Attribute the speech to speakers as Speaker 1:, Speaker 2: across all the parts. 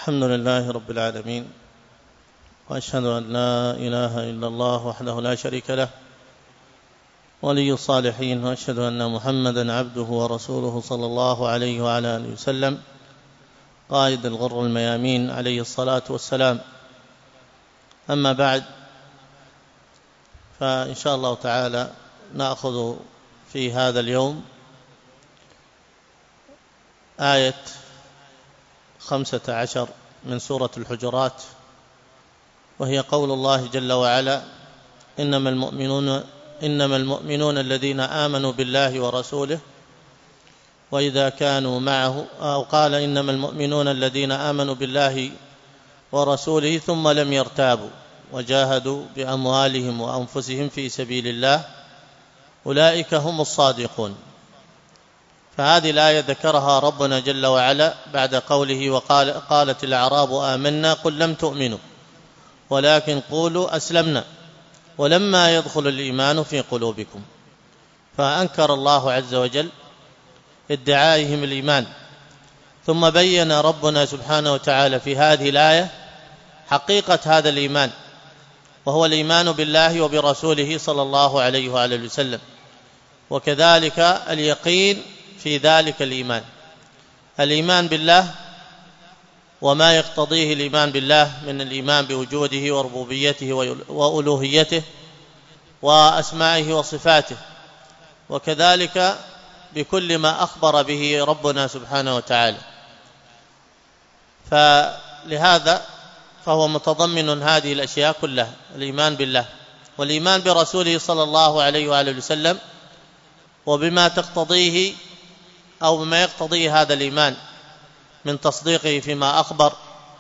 Speaker 1: الحمد لله رب العالمين، وأشهد أن لا إله إلا الله وحده لا شريك له ولي الصالحين، وأشهد أن محمدا عبده ورسوله صلى الله عليه وعلى آله وسلم، قائد الغر الميامين عليه الصلاة والسلام. أما بعد، فإن شاء الله تعالى نأخذ في هذا اليوم آية 15 من سورة الحجرات، وهي قول الله جل وعلا: إنما المؤمنون الذين آمنوا بالله ورسوله وإذا كانوا معه، أو قال: إنما المؤمنون الذين آمنوا بالله ورسوله ثم لم يرتابوا وجاهدوا بأموالهم وأنفسهم في سبيل الله أولئك هم الصادقون. فهذه الآية ذكرها ربنا جل وعلا بعد قوله: قالت الأعراب آمنا قل لم تؤمنوا ولكن قولوا أسلمنا ولما يدخل الإيمان في قلوبكم. فأنكر الله عز وجل ادعائهم الإيمان، ثم بين ربنا سبحانه وتعالى في هذه الآية حقيقة هذا الإيمان، وهو الإيمان بالله وبرسوله صلى الله عليه وآله وسلم، وكذلك اليقين في ذلك الإيمان بالله وما يقتضيه الإيمان بالله من الإيمان بوجوده وربوبيته وألوهيته وأسمائه وصفاته، وكذلك بكل ما أخبر به ربنا سبحانه وتعالى. فلهذا فهو متضمن هذه الأشياء كلها: الإيمان بالله والإيمان برسوله صلى الله عليه وآله وسلم، وبما تقتضيه أو بما يقتضيه هذا الإيمان من تصديقه فيما أخبر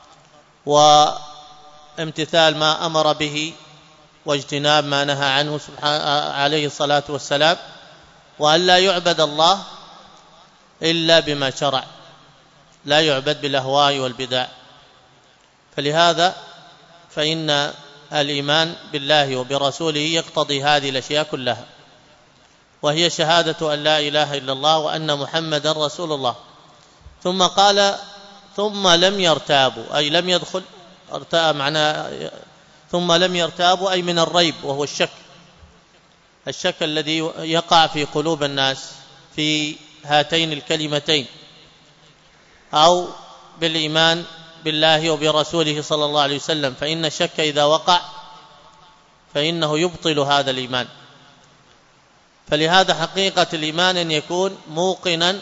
Speaker 1: وامتثال ما أمر به واجتناب ما نهى عنه عليه الصلاة والسلام، وأن لا يعبد الله إلا بما شرع، لا يعبد بالأهواء والبدع. فلهذا فإن الإيمان بالله وبرسوله يقتضي هذه الأشياء كلها، وهي شهادة أن لا إله إلا الله وأن محمدا رسول الله. ثم قال: ثم لم يرتابوا، أي لم يدخل ارتاب، معناه ثم لم يرتابوا أي من الريب، وهو الشك الذي يقع في قلوب الناس في هاتين الكلمتين، أو بالإيمان بالله وبرسوله صلى الله عليه وسلم، فإن الشك إذا وقع فإنه يبطل هذا الإيمان. فلهذا حقيقة الإيمان أن يكون موقنا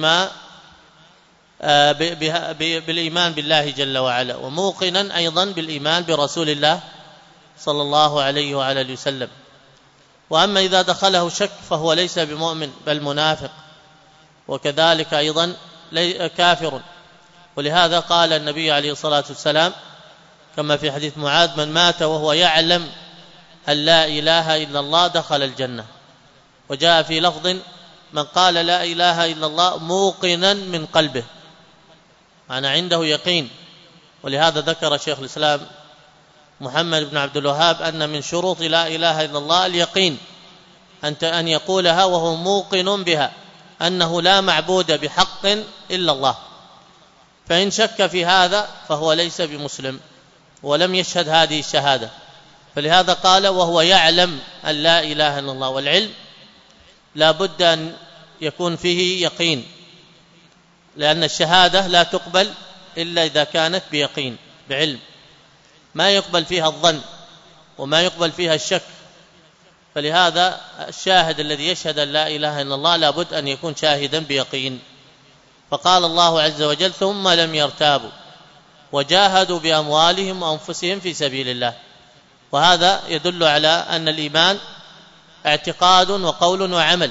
Speaker 1: بالإيمان بالله جل وعلا، وموقنا أيضا بالإيمان برسول الله صلى الله عليه وعلى وسلم. وأما إذا دخله شك فهو ليس بمؤمن بل منافق، وكذلك أيضا كافر. ولهذا قال النبي عليه الصلاة والسلام كما في حديث معاذ: من مات وهو يعلم أن لا إله إلا الله دخل الجنة. وجاء في لفظ: من قال لا إله إلا الله موقنا من قلبه، أنا عنده يقين. ولهذا ذكر شيخ الإسلام محمد بن عبد الوهاب أن من شروط لا إله إلا الله اليقين، أن يقولها وهو موقن بها أنه لا معبود بحق إلا الله. فإن شك في هذا فهو ليس بمسلم ولم يشهد هذه الشهادة. فلهذا قال: وهو يعلم أن لا إله إلا الله. والعلم لا بد أن يكون فيه يقين، لأن الشهادة لا تقبل إلا إذا كانت بيقين، بعلم، ما يقبل فيها الظن وما يقبل فيها الشك. فلهذا الشاهد الذي يشهد أن لا إله إلا الله لا بد أن يكون شاهدا بيقين. فقال الله عز وجل: ثم لم يرتابوا وجاهدوا بأموالهم وأنفسهم في سبيل الله. وهذا يدل على أن الإيمان اعتقاد وقول وعمل،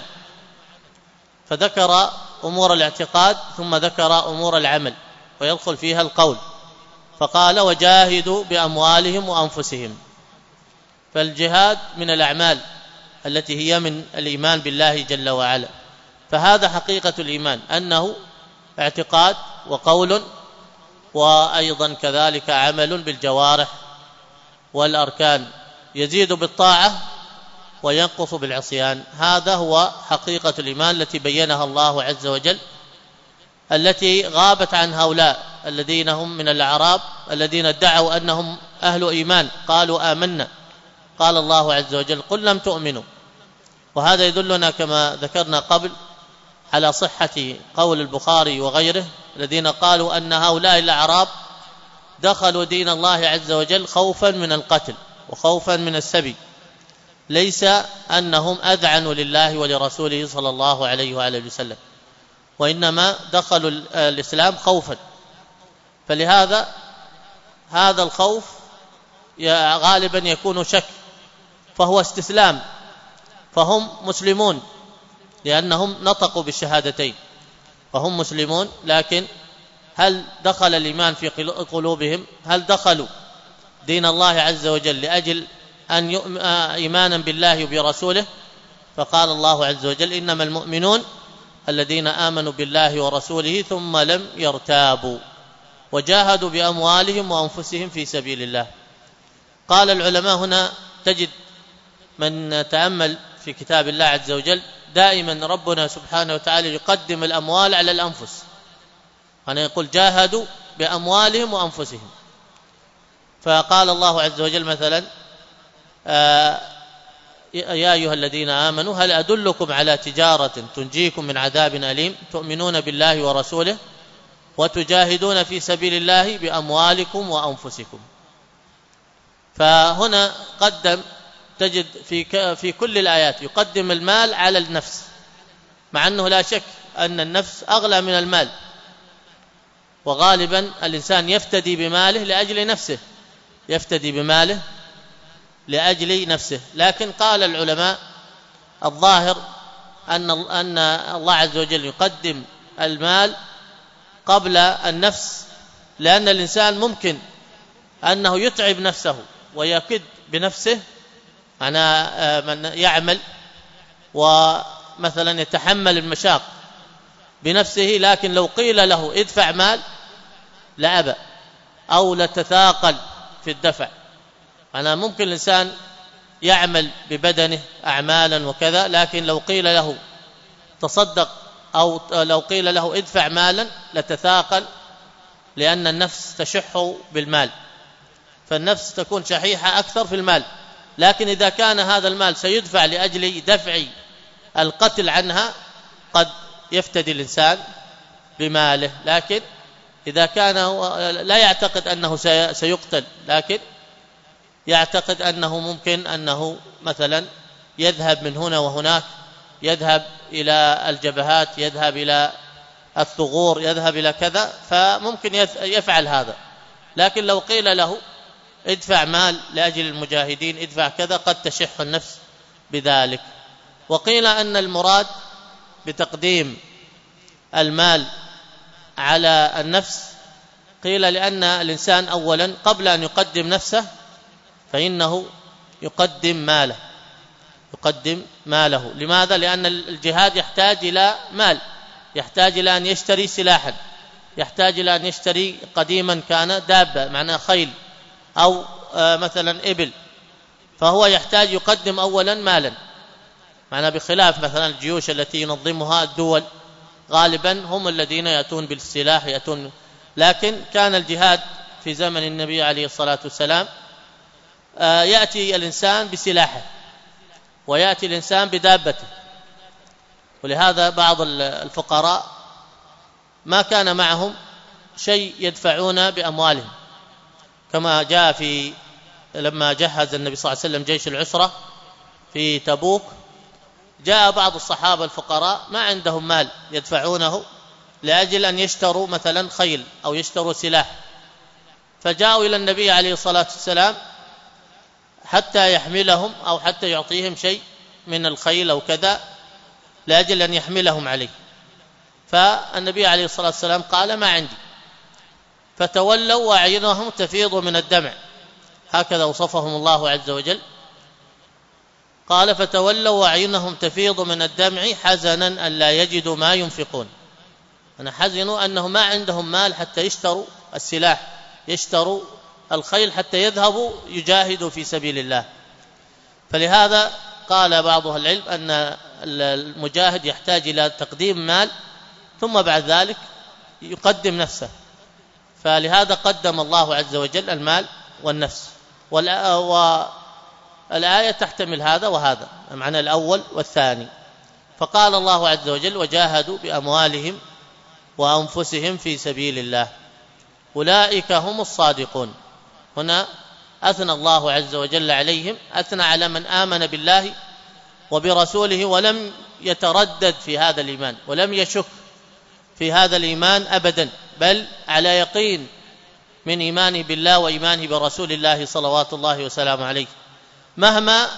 Speaker 1: فذكر أمور الاعتقاد ثم ذكر أمور العمل، ويدخل فيها القول، فقال: وجاهدوا بأموالهم وأنفسهم. فالجهاد من الأعمال التي هي من الإيمان بالله جل وعلا. فهذا حقيقة الإيمان، أنه اعتقاد وقول، وأيضا كذلك عمل بالجوارح والأركان، يزيد بالطاعة وينقص بالعصيان. هذا هو حقيقة الإيمان التي بينها الله عز وجل، التي غابت عن هؤلاء الذين هم من الأعراب الذين ادعوا أنهم أهل إيمان قالوا آمنا، قال الله عز وجل قل لم تؤمنوا. وهذا يدلنا كما ذكرنا قبل على صحة قول البخاري وغيره الذين قالوا أن هؤلاء الأعراب دخلوا دين الله عز وجل خوفا من القتل وخوفا من السبي، ليس أنهم أذعنوا لله ولرسوله صلى الله عليه وآله وسلم، وإنما دخلوا الإسلام خوفا. فلهذا هذا الخوف غالبا يكون شك، فهو استسلام، فهم مسلمون لأنهم نطقوا بالشهادتين، فهم مسلمون، لكن هل دخل الإيمان في قلوبهم؟ هل دخلوا دين الله عز وجل لأجل أن إيمانا بالله وبرسوله؟ فقال الله عز وجل إنما المؤمنون الذين آمنوا بالله ورسوله ثم لم يرتابوا وجاهدوا بأموالهم وأنفسهم في سبيل الله. قال العلماء هنا تجد من تأمل في كتاب الله عز وجل دائما ربنا سبحانه وتعالى يقدم الأموال على الأنفس، أنا يقول جاهدوا بأموالهم وأنفسهم. فقال الله عز وجل مثلا يا أيها الذين آمنوا هل أدلكم على تجارة تنجيكم من عذاب أليم تؤمنون بالله ورسوله وتجاهدون في سبيل الله بأموالكم وأنفسكم. فهنا قدم، تجد في كل الآيات يقدم المال على النفس، مع أنه لا شك أن النفس أغلى من المال، وغالبا الإنسان يفتدي بماله لأجل نفسه، يفتدي بماله لأجل نفسه. لكن قال العلماء الظاهر أن الله عز وجل يقدم المال قبل النفس، لأن الإنسان ممكن أنه يتعب نفسه ويكد بنفسه، معناه من يعمل ومثلا يتحمل المشاق بنفسه، لكن لو قيل له ادفع مال لأبى أو لتثاقل في الدفع. أنا ممكن الإنسان يعمل ببدنه أعمالا وكذا، لكن لو قيل له تصدق أو لو قيل له ادفع مالا لتثاقل، لأن النفس تشح بالمال، فالنفس تكون شحيحة أكثر في المال. لكن إذا كان هذا المال سيدفع لأجل دفع القتل عنها قد يفتدي الإنسان بماله. لكن إذا كان لا يعتقد أنه سيقتل، لكن يعتقد أنه ممكن أنه مثلا يذهب من هنا وهناك، يذهب إلى الجبهات، يذهب إلى الثغور، يذهب إلى كذا، فممكن يفعل هذا. لكن لو قيل له ادفع مال لأجل المجاهدين، ادفع كذا، قد تشح النفس بذلك. وقيل أن المراد بتقديم المال على النفس، قيل لأن الإنسان أولا قبل أن يقدم نفسه فإنه يقدم ماله. لماذا؟ لأن الجهاد يحتاج إلى مال، يحتاج إلى أن يشتري سلاحا، يحتاج إلى أن يشتري قديما كان دابة معناه خيل أو مثلا إبل، فهو يحتاج يقدم أولا مالا، معناه بخلاف مثلا الجيوش التي ينظمها الدول غالبا هم الذين يأتون بالسلاح يأتون. لكن كان الجهاد في زمن النبي عليه الصلاة والسلام يأتي الإنسان بسلاحه ويأتي الإنسان بدابته. ولهذا بعض الفقراء ما كان معهم شيء يدفعون بأموالهم، كما جاء لما جهز النبي صلى الله عليه وسلم جيش العسرة في تبوك، جاء بعض الصحابة الفقراء ما عندهم مال يدفعونه لأجل أن يشتروا مثلا خيل أو يشتروا سلاح، فجاءوا إلى النبي عليه الصلاة والسلام حتى يحملهم أو حتى يعطيهم شيء من الخيل أو كذا لأجل أن يحملهم عليه. فالنبي عليه الصلاة والسلام قال ما عندي، فتولوا وأعينهم تفيض من الدمع، هكذا وصفهم الله عز وجل، قال فتولوا وأعينهم تفيض من الدمع حزنا أن لا يجدوا ما ينفقون. أنا حزنوا أنهم ما عندهم مال حتى يشتروا السلاح، يشتروا الخيل حتى يذهبوا يجاهدوا في سبيل الله. فلهذا قال بعض أهل العلم أن المجاهد يحتاج إلى تقديم مال ثم بعد ذلك يقدم نفسه. فلهذا قدم الله عز وجل المال والنفس. والآية تحتمل هذا وهذا، المعنى الأول والثاني. فقال الله عز وجل: وجاهدوا بأموالهم وأنفسهم في سبيل الله أولئك هم الصادقون. هنا أثنى الله عز وجل عليهم، أثنى على من آمن بالله وبرسوله ولم يتردد في هذا الإيمان ولم يشك في هذا الإيمان أبدا، بل على يقين من إيمانه بالله وإيمانه برسول الله صلوات الله وسلامه عليه. مهما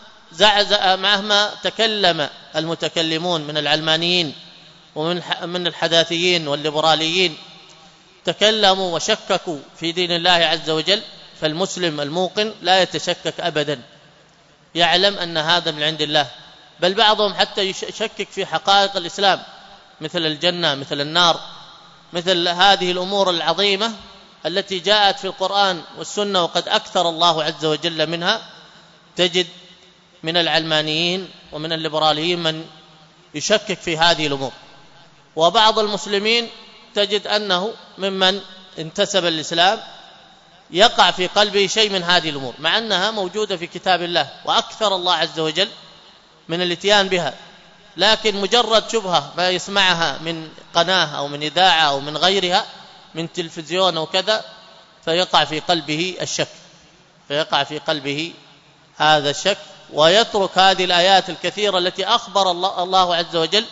Speaker 1: تكلم المتكلمون من العلمانيين ومن الحداثيين والليبراليين تكلموا وشككوا في دين الله عز وجل، فالمسلم الموقن لا يتشكك أبدا، يعلم أن هذا من عند الله. بل بعضهم حتى يشكك في حقائق الإسلام مثل الجنة، مثل النار، مثل هذه الأمور العظيمة التي جاءت في القرآن والسنة وقد أكثر الله عز وجل منها. تجد من العلمانيين ومن الليبراليين من يشكك في هذه الأمور، وبعض المسلمين تجد أنه ممن انتسب الإسلام يقع في قلبه شيء من هذه الأمور مع أنها موجودة في كتاب الله وأكثر الله عز وجل من الاتيان بها، لكن مجرد شبهة ما يسمعها من قناة أو من إذاعة أو من غيرها من تلفزيون أو كذا فيقع في قلبه الشك، فيقع في قلبه هذا الشك ويترك هذه الآيات الكثيرة التي أخبر الله عز وجل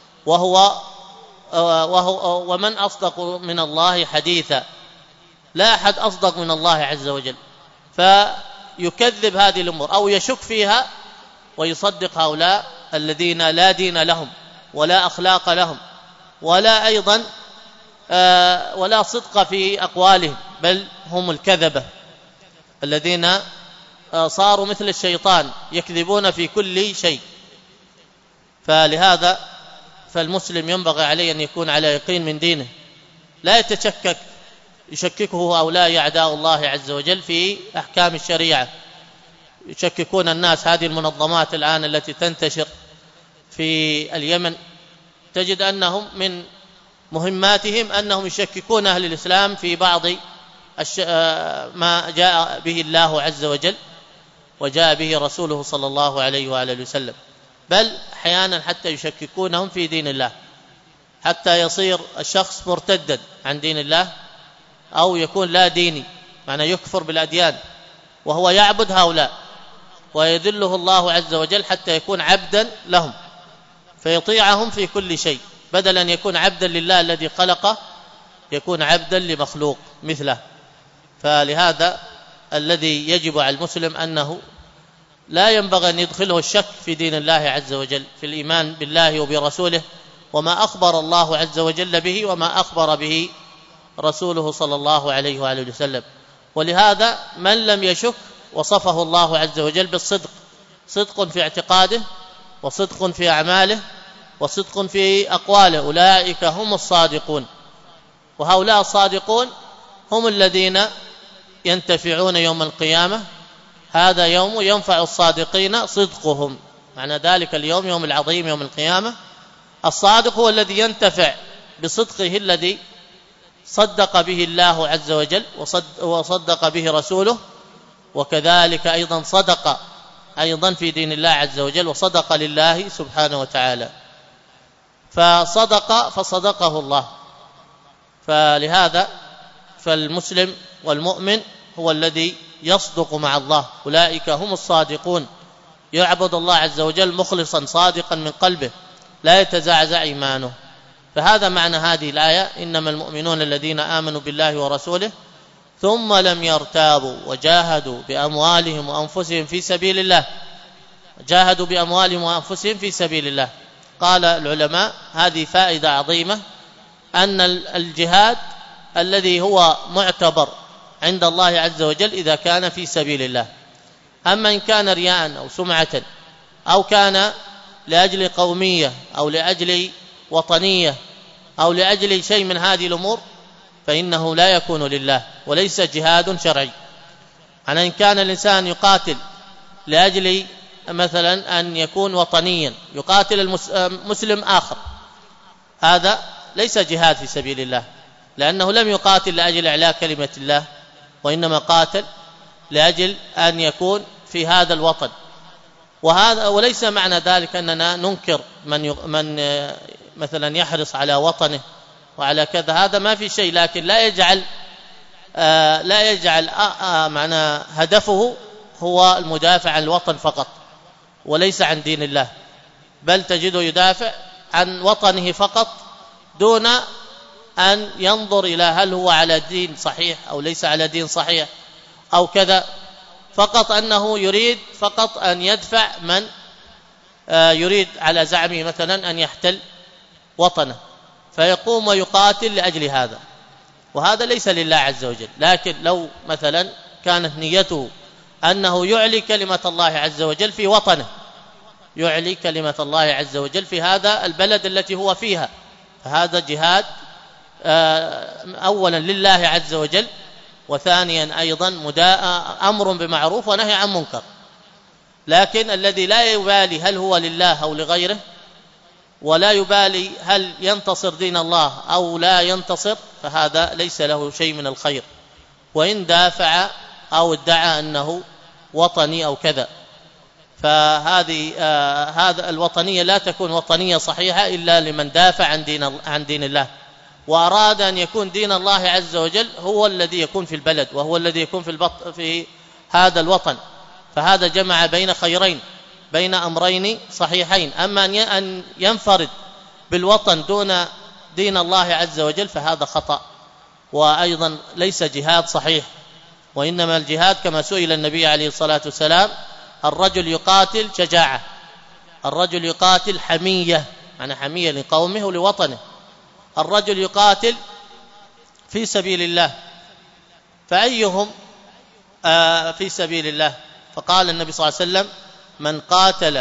Speaker 1: ومن أصدق من الله حديثا، لا أحد أصدق من الله عز وجل، فيكذب هذه الأمور أو يشك فيها ويصدق هؤلاء الذين لا دين لهم ولا أخلاق لهم ولا أيضا ولا صدق في أقوالهم، بل هم الكذبة الذين صاروا مثل الشيطان يكذبون في كل شيء. فلهذا فالمسلم ينبغي عليه أن يكون على يقين من دينه، لا يتشكك يشككه هؤلاء أعداء الله عز وجل في أحكام الشريعة، يشككون الناس. هذه المنظمات الآن التي تنتشر في اليمن تجد أنهم من مهماتهم أنهم يشككون أهل الإسلام في بعض ما جاء به الله عز وجل وجاء به رسوله صلى الله عليه وآله وسلم، بل أحيانا حتى يشككونهم في دين الله حتى يصير الشخص مرتدا عن دين الله أو يكون لا ديني، معنى يكفر بالأديان وهو يعبد هؤلاء ويذله الله عز وجل حتى يكون عبدا لهم فيطيعهم في كل شيء، بدلا أن يكون عبدا لله الذي خلقه يكون عبدا لمخلوق مثله. فلهذا الذي يجب على المسلم أنه لا ينبغي أن يدخله الشك في دين الله عز وجل، في الإيمان بالله وبرسوله وما أخبر الله عز وجل به وما أخبر به رسوله صلى الله عليه وآله وسلم. ولهذا من لم يشك وصفه الله عز وجل بالصدق، صدق في اعتقاده وصدق في أعماله وصدق في أقواله، أولئك هم الصادقون. وهؤلاء الصادقون هم الذين ينتفعون يوم القيامة، هذا يوم ينفع الصادقين صدقهم، معنى ذلك اليوم يوم العظيم يوم القيامة. الصادق هو الذي ينتفع بصدقه الذي صدق به الله عز وجل وصدق به رسوله، وكذلك أيضا صدق أيضا في دين الله عز وجل وصدق لله سبحانه وتعالى، فصدقه الله. فلهذا فالمسلم والمؤمن هو الذي يصدق مع الله، أولئك هم الصادقون، يعبد الله عز وجل مخلصا صادقا من قلبه لا يتزعزع إيمانه. فهذا معنى هذه الآية: إنما المؤمنون الذين آمنوا بالله ورسوله ثم لم يرتابوا وجاهدوا بأموالهم وأنفسهم في سبيل الله. جاهدوا بأموالهم وأنفسهم في سبيل الله. قال العلماء هذه فائدة عظيمة، أن الجهاد الذي هو معتبر عند الله عز وجل إذا كان في سبيل الله، أما إن كان رياء أو سمعة أو كان لأجل قومية أو لأجل وطنية أو لأجل شيء من هذه الأمور فإنه لا يكون لله وليس جهاد شرعي. أن إن كان الإنسان يقاتل لأجل مثلا أن يكون وطنيا، يقاتل مسلم آخر، هذا ليس جهاد في سبيل الله، لأنه لم يقاتل لأجل إعلاء كلمة الله، وإنما قاتل لأجل أن يكون في هذا الوطن. وليس معنى ذلك أننا ننكر من مثلا يحرص على وطنه وعلى كذا، هذا ما في شيء، لكن لا يجعل معنى هدفه هو المدافع عن الوطن فقط وليس عن دين الله، بل تجده يدافع عن وطنه فقط دون أن ينظر إلى هل هو على دين صحيح أو ليس على دين صحيح أو كذا، فقط أنه يريد فقط أن يدفع من يريد على زعمه مثلا أن يحتل وطنه، فيقوم ويقاتل لأجل هذا، وهذا ليس لله عز وجل. لكن لو مثلا كانت نيته أنه يعلي كلمة الله عز وجل في وطنه، يعلي كلمة الله عز وجل في هذا البلد التي هو فيها، فهذا جهاد أولا لله عز وجل، وثانيا أيضا أمر بمعروف ونهي عن منكر. لكن الذي لا يبالي هل هو لله أو لغيره، ولا يبالي هل ينتصر دين الله أو لا ينتصر، فهذا ليس له شيء من الخير، وإن دافع أو ادعى أنه وطني أو كذا. فهذه هذا الوطنية لا تكون وطنية صحيحة إلا لمن دافع عن دين الله، وأراد أن يكون دين الله عز وجل هو الذي يكون في البلد، وهو الذي يكون في هذا الوطن. فهذا جمع بين خيرين، بين أمرين صحيحين. أما أن ينفرد بالوطن دون دين الله عز وجل فهذا خطأ، وأيضا ليس جهاد صحيح. وإنما الجهاد كما سئل النبي عليه الصلاة والسلام: الرجل يقاتل شجاعة، الرجل يقاتل حمية، معنى حمية لقومه ولوطنه، الرجل يقاتل في سبيل الله، فأيهم في سبيل الله؟ فقال النبي صلى الله عليه وسلم: من قاتل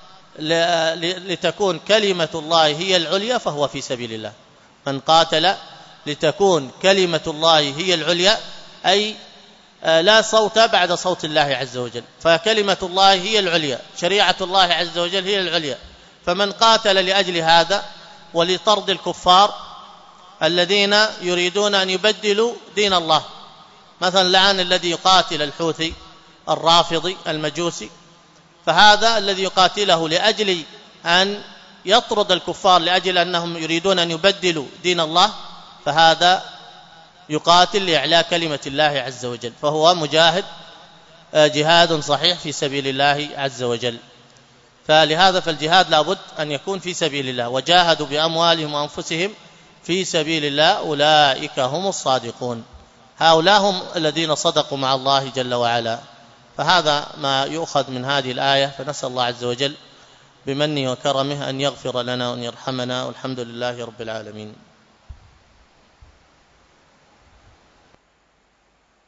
Speaker 1: لتكون كلمة الله هي العليا فهو في سبيل الله. من قاتل لتكون كلمة الله هي العليا، أي لا صوت بعد صوت الله عز وجل، فكلمة الله هي العليا، شريعة الله عز وجل هي العليا. فمن قاتل لأجل هذا ولطرد الكفار الذين يريدون أن يبدلوا دين الله، مثلا الآن الذي يقاتل الحوثي الرافضي المجوسي، فهذا الذي يقاتله لأجل أن يطرد الكفار لأجل أنهم يريدون أن يبدلوا دين الله، فهذا يقاتل لإعلاء كلمة الله عز وجل، فهو مجاهد جهاد صحيح في سبيل الله عز وجل. فلهذا فالجهاد لابد أن يكون في سبيل الله، وجاهدوا بأموالهم وأنفسهم في سبيل الله أولئك هم الصادقون، هؤلاء هم الذين صدقوا مع الله جل وعلا. فهذا ما يؤخذ من هذه الآية، فنسأل الله عز وجل بمنه وكرمه أن يغفر لنا وأن يرحمنا، والحمد لله رب العالمين.